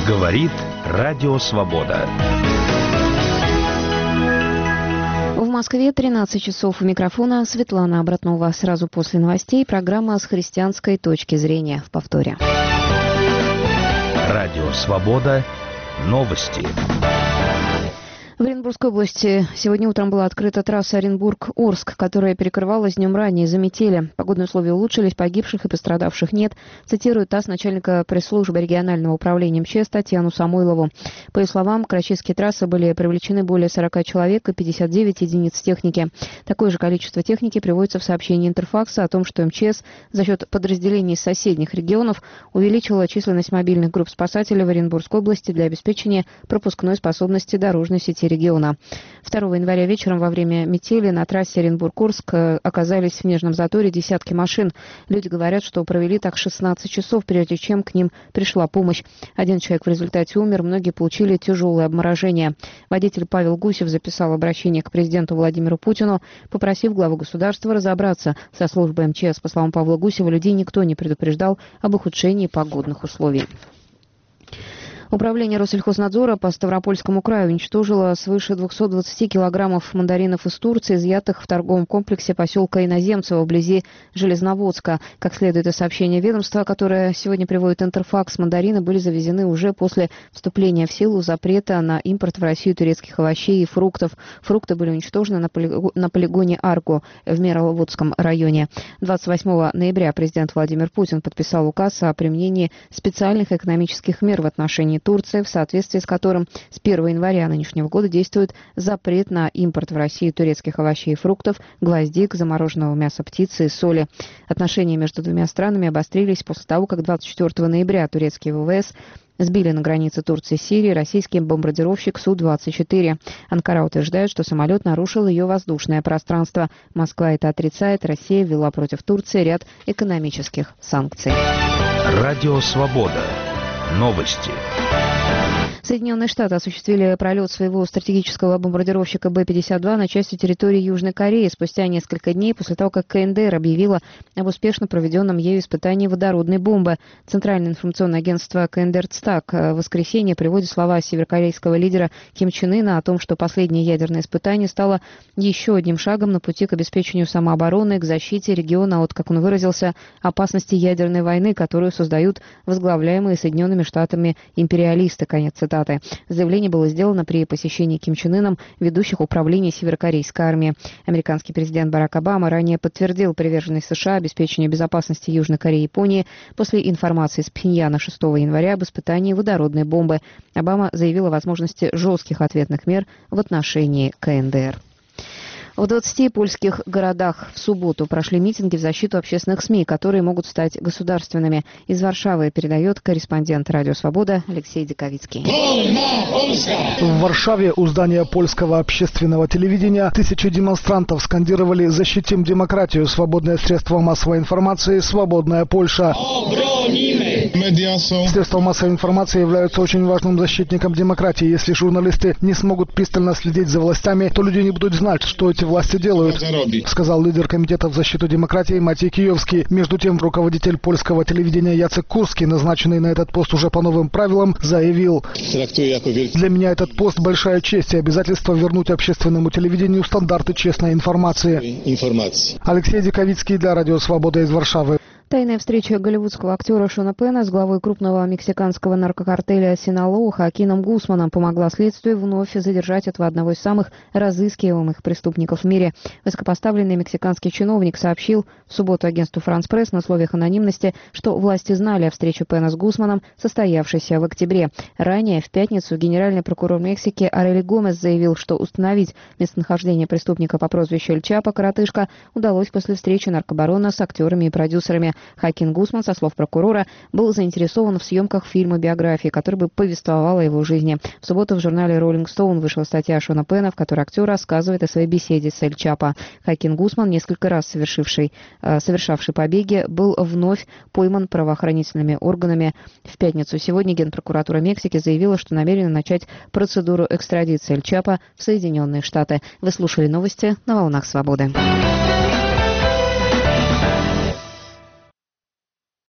Говорит Радио Свобода. В Москве 13 часов. У микрофона Светлана Обратнова. Сразу после новостей программа с христианской точки зрения в повторе. Радио Свобода. Новости. В Оренбургской области сегодня утром была открыта трасса Оренбург-Орск, которая перекрывалась днем ранее из-за метели. Погодные условия улучшились, погибших и пострадавших нет. Цитирую ТАСС начальника пресс-службы регионального управления МЧС Татьяну Самойлову. По ее словам, к Рачинской трассе были привлечены более 40 человек и 59 единиц техники. Такое же количество техники приводится в сообщении Интерфакса о том, что МЧС за счет подразделений из соседних регионов увеличила численность мобильных групп спасателей в Оренбургской области для обеспечения пропускной способности дорожной сети региона. 2 января вечером во время метели на трассе Оренбург-Орск оказались в снежном заторе десятки машин. Люди говорят, что провели так 16 часов, прежде чем к ним пришла помощь. Один человек в результате умер, многие получили тяжелое обморожение. Водитель Павел Гусев записал обращение к президенту Владимиру Путину, попросив главу государства разобраться со службой МЧС. По словам Павла Гусева, людей никто не предупреждал об ухудшении погодных условий. Управление Россельхознадзора по Ставропольскому краю уничтожило свыше 220 килограммов мандаринов из Турции, изъятых в торговом комплексе поселка Иноземцево вблизи Железноводска. Как следует из сообщения ведомства, которое сегодня приводит Интерфакс, мандарины были завезены уже после вступления в силу запрета на импорт в Россию турецких овощей и фруктов. Фрукты были уничтожены на полигоне Арго в Мероводском районе. 28 ноября президент Владимир Путин подписал указ о применении специальных экономических мер в отношении Турции, в соответствии с которым с 1 января нынешнего года действует запрет на импорт в Россию турецких овощей и фруктов, гвоздик, замороженного мяса птицы и соли. Отношения между двумя странами обострились после того, как 24 ноября турецкие ВВС сбили на границе Турции и Сирии российский бомбардировщик Су-24. Анкара утверждает, что самолет нарушил ее воздушное пространство. Москва это отрицает. Россия ввела против Турции ряд экономических санкций. Радио Свобода. Новости. Соединенные Штаты осуществили пролет своего стратегического бомбардировщика Б-52 на части территории Южной Кореи спустя несколько дней после того, как КНДР объявила об успешно проведенном ею испытании водородной бомбы. Центральное информационное агентство КНДР ЦТАК в воскресенье приводит слова северокорейского лидера Ким Чен Ына о том, что последнее ядерное испытание стало еще одним шагом на пути к обеспечению самообороны, к защите региона от, как он выразился, опасности ядерной войны, которую создают возглавляемые Соединенными Штатами империалисты. Конец цитаты. Заявление было сделано при посещении Ким Чен Ыном ведущих управлений северокорейской армии. Американский президент Барак Обама ранее подтвердил приверженность США обеспечению безопасности Южной Кореи и Японии после информации из Пхеньяна 6 января об испытании водородной бомбы. Обама заявил о возможности жестких ответных мер в отношении КНДР. В 20 польских городах в субботу прошли митинги в защиту общественных СМИ, которые могут стать государственными. Из Варшавы передает корреспондент «Радио Свобода» Алексей Диковицкий. В Варшаве у здания польского общественного телевидения тысячи демонстрантов скандировали «Защитим демократию! Свободное средство массовой информации! Свободная Польша!». Средства массовой информации являются очень важным защитником демократии. Если журналисты не смогут пристально следить за властями, то люди не будут знать, что эти власти делают, сказал лидер комитета в защиту демократии Матей Киевский. Между тем, руководитель польского телевидения Яцек Курский, назначенный на этот пост уже по новым правилам, заявил: «Для меня этот пост большая честь и обязательство вернуть общественному телевидению стандарты честной информации». Алексей Диковицкий для Радио Свобода из Варшавы. Тайная встреча голливудского актера Шона Пена с главой крупного мексиканского наркокартеля Синалоа Хоакином Гусманом помогла следствию вновь задержать этого одного из самых разыскиваемых преступников в мире. Высокопоставленный мексиканский чиновник сообщил в субботу агентству «Франс Пресс» на условиях анонимности, что власти знали о встрече Пена с Гусманом, состоявшейся в октябре. Ранее, в пятницу, генеральный прокурор Мексики Арели Гомес заявил, что установить местонахождение преступника по прозвищу Эль Чапо «Коротышка» удалось после встречи наркобарона с актерами и продюсерами. Хоакин Гусман, со слов прокурора, был заинтересован в съемках фильма биографии, который бы повествовал о его жизни. В субботу в журнале Rolling Stone вышла статья Шона Пена, в которой актер рассказывает о своей беседе с Эль Чапо. Хоакин Гусман, несколько раз совершавший побеги, был вновь пойман правоохранительными органами в пятницу. Сегодня Генпрокуратура Мексики заявила, что намерена начать процедуру экстрадиции Эль Чапо в Соединенные Штаты. Вы слушали новости на волнах Свободы.